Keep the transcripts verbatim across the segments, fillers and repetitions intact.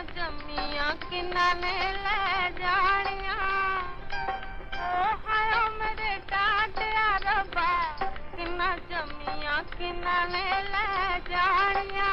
जमिया किनाने ले जानिया ओ हायो मेरे डाटिया रब्बा किन्ना जमिया किनाने ले जानिया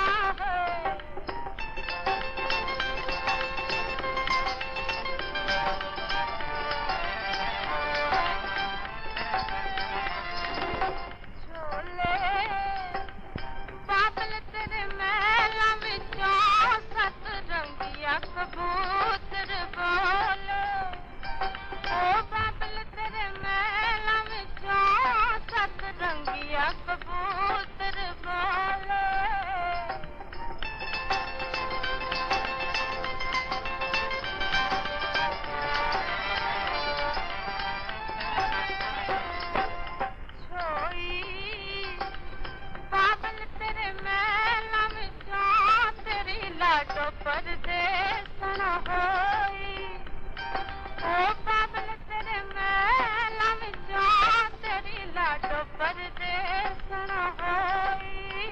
कबूतर बोलो ओ बाबल तेरे महला विचों सत रंगिया कबूतर बोलो छोई बाबल तेरे महला विचों तेरी लाडो परदेसन होई ओ बाबल तेरे महला विचों तेरी लाडो परदेसन होई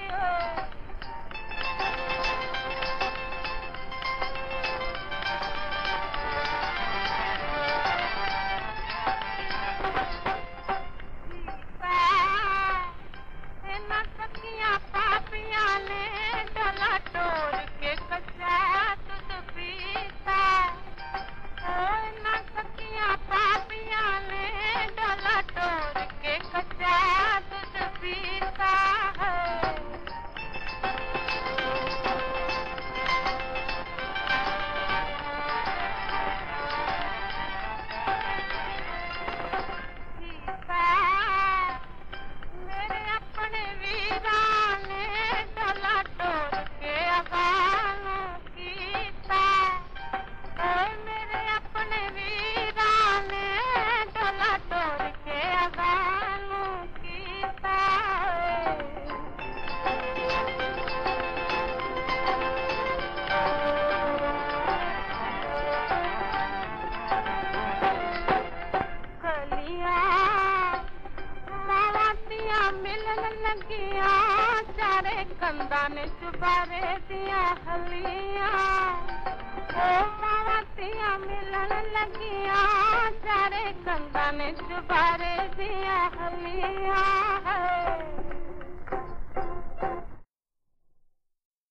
सखियां पापियां ने डला टोर के कचा दूध पीता ओ ना सखियां पापियां ने डला टोर के कचा दूध पीता है मेरे अपने वीरा ने डला टोर के अगानों कीता ओए मेरे अपने वीरा ने डला टोर के अगानों कीता मिलन लगिया चारे कंधा ने चुबारे दिया हलिया ओ मावतिया मिलन लगिया चारे कंधा ने चुबारे दिया हलिया है